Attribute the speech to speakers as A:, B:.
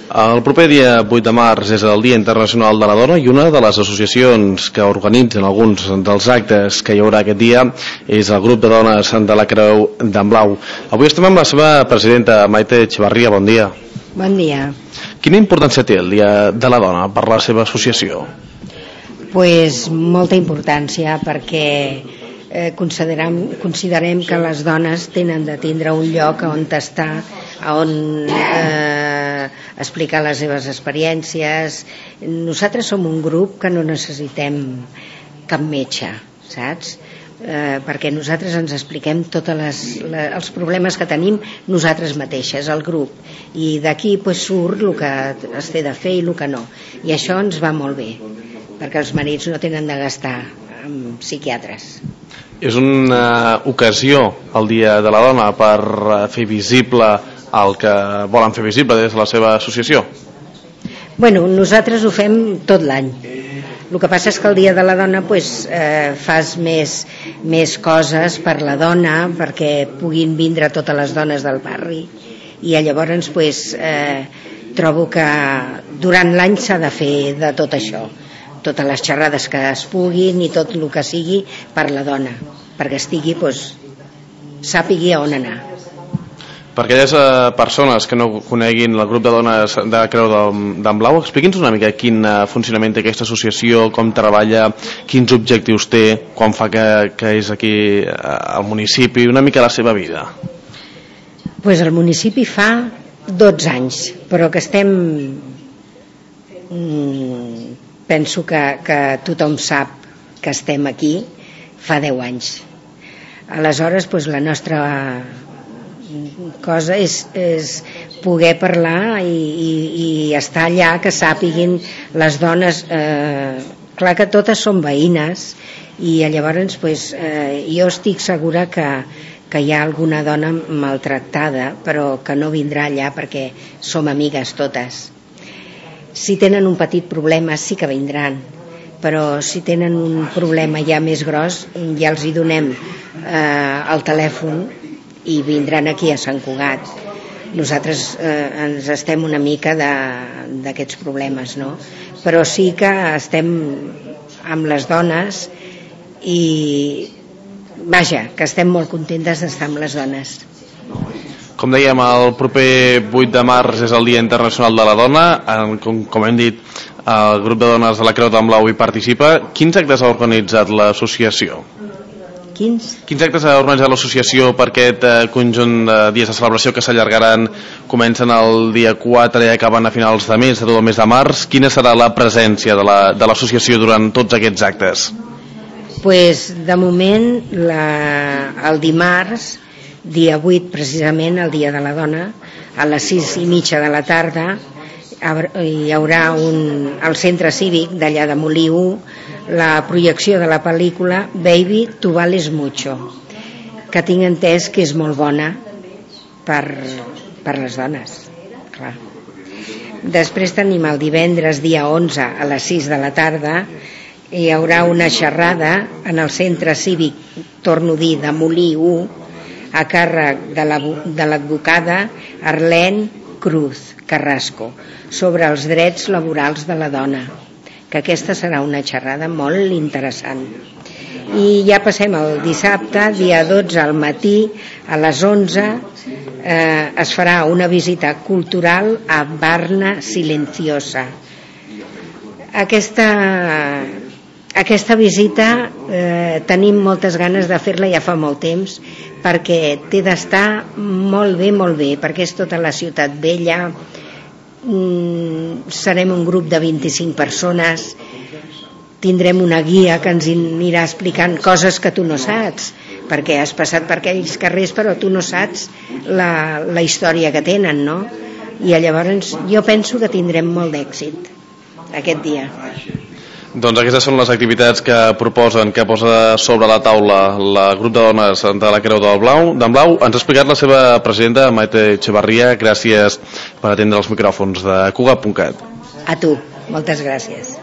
A: El proper dia 8 de març és el Dia Internacional de la Dona i una de les associacions que organitzen alguns dels actes que hi haurà aquest dia és el grup de dones de la Creu d'en Blau. Avui estem amb la seva presidenta, Maite Echevarría. Bon dia.
B: Bon dia.
A: Quina importància té el Dia de la Dona per la seva associació?
B: Pues molta importància perquè considerem que les dones tenen de tindre un lloc on estar, on explicar les seves experiències. Nosaltres som un grup que no necessitem cap metge, saps? Perquè nosaltres ens expliquem tots els problemes que tenim nosaltres mateixes, el grup, i d'aquí pues, surt el que es té de fer i el que no, i això ens va molt bé perquè els marits no tenen de gastar amb psiquiatres.
A: És una ocasió el Dia de la Dona per fer visible el que volen fer visible des de la seva associació?
B: Bueno, nosaltres ho fem tot l'any. El que passa és que el Dia de la Dona pues, fas més coses per la dona, perquè puguin vindre totes les dones del barri, i llavors pues, trobo que durant l'any s'ha de fer de tot això, totes les xerrades que es puguin i tot el que sigui per la dona, perquè estigui, pues, sàpigui on anar.
A: Per aquelles persones que no coneguin el grup de dones de la Creu d'en Blau, expliqui'ns una mica quin funcionament té aquesta associació, com treballa, quins objectius té, quan fa que és aquí al municipi, una mica la seva vida.
B: Pues el municipi fa 12 anys, però que estem... penso que tothom sap que estem aquí fa 10 anys. Aleshores pues, la nostra cosa és poder parlar i estar allà, que sàpiguin les dones, clar que totes són veïnes, i llavors pues, jo estic segura que hi ha alguna dona maltractada, però que no vindrà allà perquè som amigues totes. Si tenen un petit problema sí que vindran, però si tenen un problema ja més gros ja els hi donem el telèfon i vindran aquí a Sant Cugat. Nosaltres ens estem una mica d'aquests problemes, no? Però sí que estem amb les dones i vaja, que estem molt contentes d'estar amb les dones.
A: Com dèiem, el proper 8 de març és el Dia Internacional de la Dona. Com hem dit, el grup de dones de la Creu d'en Blau hi participa. Quins actes ha organitzat l'associació? Quins actes ha organitzat l'associació per aquest conjunt de dies de celebració que s'allargaran, comencen el dia 4 i acaben a finals de mes, de tot el mes de març? Quina serà la presència de l'associació durant tots aquests actes?
B: Pues, de moment, el dimarts, dia 8, precisament, el Dia de la Dona, a les 6:30 de la tarda, hi haurà al centre cívic d'allà de Molí 1 la projecció de la pel·lícula Baby, tu vales mucho, que tinc entès que és molt bona per les dones, clar. Després tenim el divendres, dia 11, a les 6 de la tarda, hi haurà una xerrada en el centre cívic, torno a dir, de Molí 1, a càrrec de l'advocada Arlene Cruz Carrasco, sobre els drets laborals de la dona, que aquesta serà una xerrada molt interessant. I ja passem al dissabte, dia 12 al matí, a les 11, es farà una visita cultural a Barna Silenciosa. Aquesta visita tenim moltes ganes de fer-la ja fa molt temps, perquè té d'estar molt bé, perquè és tota la ciutat vella. Serem un grup de 25 persones, tindrem una guia que ens anirà explicant coses que tu no saps, perquè has passat per aquells carrers però tu no saps la història que tenen, no? I llavors jo penso que tindrem molt d'èxit aquest dia.
A: Doncs aquestes són les activitats que proposen, que posa sobre la taula el grup de dones de la Creu d'en Blau. Ens ha explicat la seva presidenta, Maite Echevarría. Gràcies per atendre els micròfons de Cugat.cat.
B: A tu, moltes gràcies.